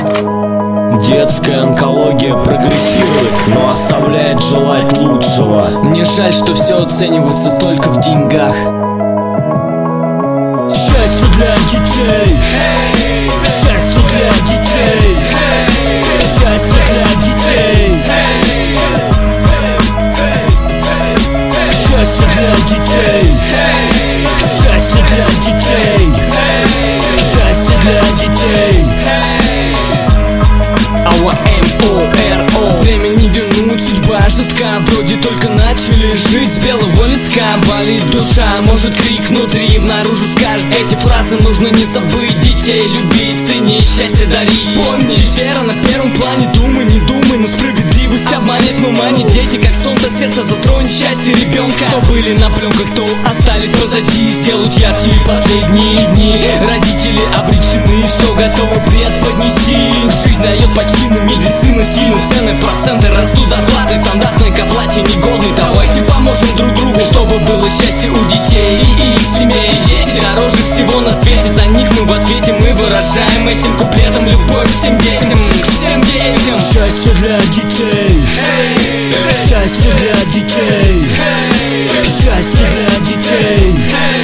Детская онкология прогрессирует, но оставляет желать лучшего. Мне жаль, что все оценивается только в деньгах. Счастье для детей, счастье для детей, счастье для детей, счастье для детей, счастье для детей, счастье для детей. Время не вернуть, судьба жестка. Вроде только начали жить, с белого листка. Болит душа, может крик внутри наружу скажет. Эти фразы нужно не забыть. Детей любить, ценить, счастье дарить. Помни, вера на первом плане. Думай, не думай, но справедливость обманет. Но мани дети, как солнце, сердце затронет счастье ребенка. Что были на пленках, то остались позади. Сделают ярче последние дни. Родители обречены, все готовы преподнести. Жизнь дает почины, медицина сильно цены, проценты растут, зарплаты стандартной к оплате негодной. Давайте поможем друг другу, чтобы было счастье у детей и их семей. Дети дороже всего на свете, за них мы в ответе. Мы выражаем этим куплетом любовь всем детям, всем детям. Счастье для детей, счастье для детей, счастье для детей,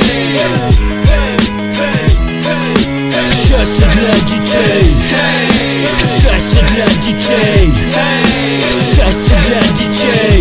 счастье для детей, счастье для детей, счастье для детей.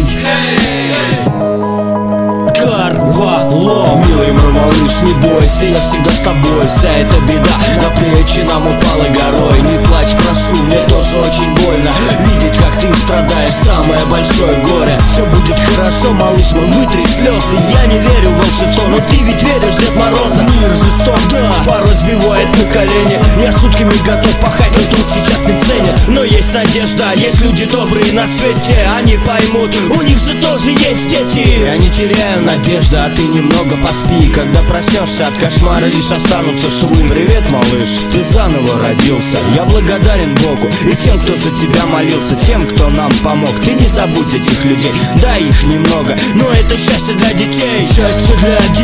Карвалом. Милый мой малыш, не бойся, я всегда с тобой. Вся эта беда на плечи нам упала горой. Не плачь, прошу, мне тоже очень больно видеть, как ты страдаешь, самое большое горе. Все будет хорошо, малыш мой, вытри слезы. Я не верю в волшебство, но ты ведь веришь в Дед Мороза. Мир жесток, да, порой сбивает на колени. Я сутками готов пахать, но труд сейчас не ценят. Но есть надежда, есть люди добрые на свете. Они поймут, у них же тоже есть дети. Я не теряю надежды, а ты немного поспи. Когда проснешься от кошмара, лишь останутся швы. Привет, малыш, ты заново родился. Я благодарен Богу и тем, кто за тебя молился, тем, кто нам помог. Ты не забудь этих людей, дай их немного, но это счастье для детей. Счастье для